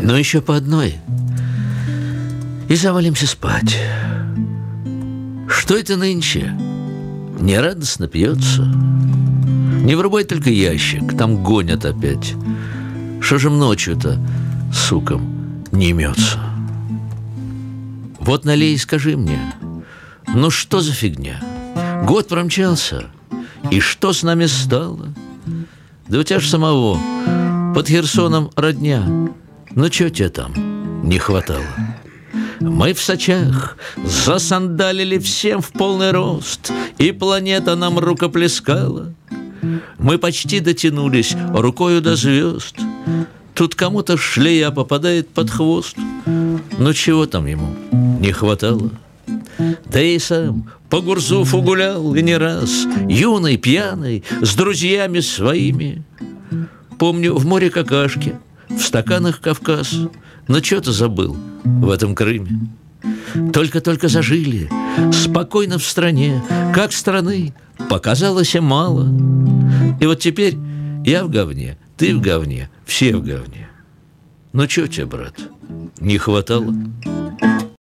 Но еще по одной и завалимся спать. Что это нынче? Нерадостно пьется. Не врубай только ящик, там гонят опять. Что же ночью-то, сукам, не имется? Вот налей и скажи мне, ну что за фигня? Год промчался, и что с нами стало? Да у тебя ж самого под Херсоном родня. Ну чё тебе там не хватало? Мы в Сочах засандалили всем в полный рост, и планета нам рукоплескала. Мы почти дотянулись рукою до звезд. Тут кому-то шлея попадает под хвост. Ну чего там ему не хватало? Да и сам по Гурзуфу гулял и не раз, юный, пьяный, с друзьями своими. Помню, в море какашки, в стаканах Кавказ. Но что-то забыл в этом Крыме. Только-только зажили, спокойно в стране, как страны показалось мало. И вот теперь я в говне, ты в говне, все в говне. Ну чё тебе, брат, не хватало?